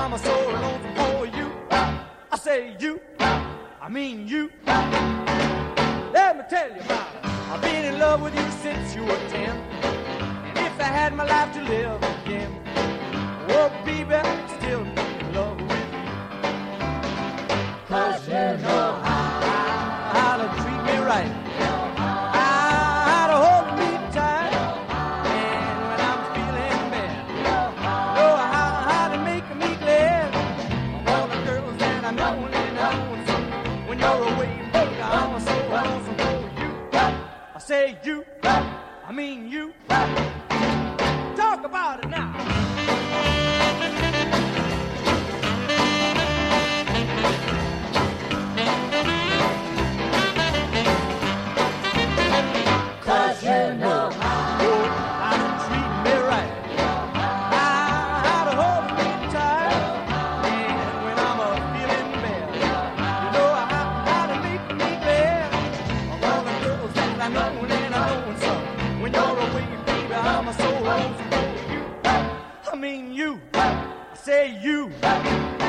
I'm so lonesome for you. I say you, I mean you. Let me tell you about it. I've been in love with you since you were 10. And if I had my life to live again, oh baby, I'd still be in love with you. 'Cause you know how to treat me right, how to hold me tight, and when I'm feeling bad, know how to make me glad. All the girls that I know and I know, when you're away, baby, I'm so lonesome for you. I say you, I mean you. Talk about it now. 'Cause you know how to treat me right, how to hold me tight, and when I'm feeling bad, you know how to make me glad. Of all the girls that I know and I know some, when you're away, baby, I'm so lonesome for you. I mean you, I say you.